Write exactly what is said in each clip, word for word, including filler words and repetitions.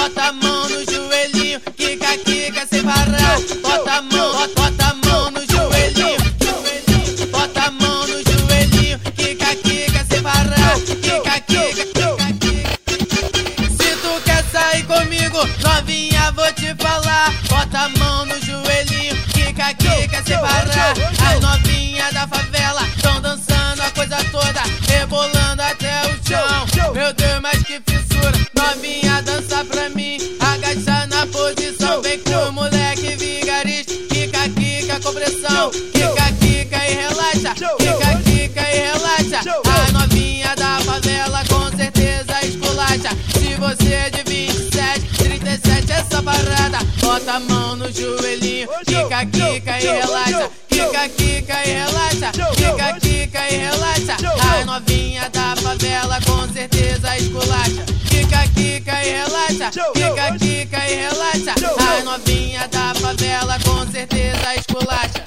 bota a mão no joelhinho, quica, quica sem parar. Bota a mão, bota, bota a mão no joelhinho, joelhinho. Bota a mão no joelhinho, quica, quica sem parar. Quica, quica, quica, quica. Se tu quer sair comigo, novinha, vou te falar. Bota a mão no joelhinho, quica, quica sem parar. As novinhas da favela tão dançando a coisa toda, rebolando até o chão. Meu Deus, mas que fissura. Novinha, dança pra mim, agacha na posição. Vem com o moleque vigarista, quica, quica com pressão. Quica, quica e relaxa, quica, quica e relaxa. A novinha da favela com certeza esculacha. Se você é de vinte e sete, trinta e sete, essa parada, bota a mão no joelhinho, quica, quica e relaxa. Quica, quica e relaxa, quica, quica e relaxa. A novinha da favela com certeza esculacha. Quica, quica e relaxa, quica, quica e relaxa. A novinha da favela com certeza esculacha.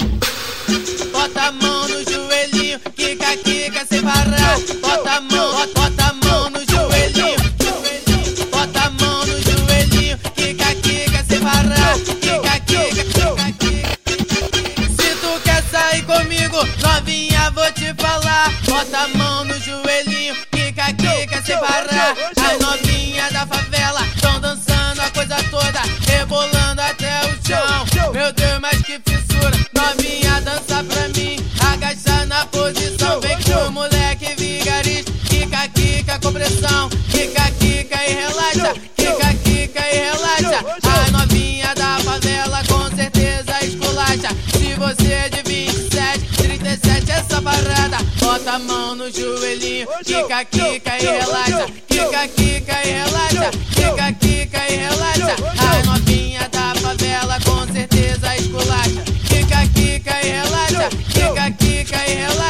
Bota a mão no joelhinho, quica, quica sem parar. Bota a mão, bota, bota a mão no joelhinho, joelhinho. Bota a mão no joelhinho, quica, quica sem parar. Quica, quica, quica, quica. Se tu quer sair comigo, novinha, vou te falar. Bota a mão no joelhinho, quica, quica sem parar. As novinhas da favela tão dançando a coisa toda, rebolando até o chão. Meu Deus, mas que fissura. Novinha, dança pra mim, agacha na posição. Vem com o moleque vigarista, quica, quica com pressão. Quica, quica e relaxa, quica, quica e relaxa. A novinha da favela com certeza esculacha. Se você é de vinte e sete, trinta e sete, essa parada, bota a mão no joelhinho, quica, quica e relaxa. Quica, quica e relaxa, quica, quica e relaxa. A novinha da favela com certeza esculacha. Quica, quica e relaxa, quica, quica e relaxa.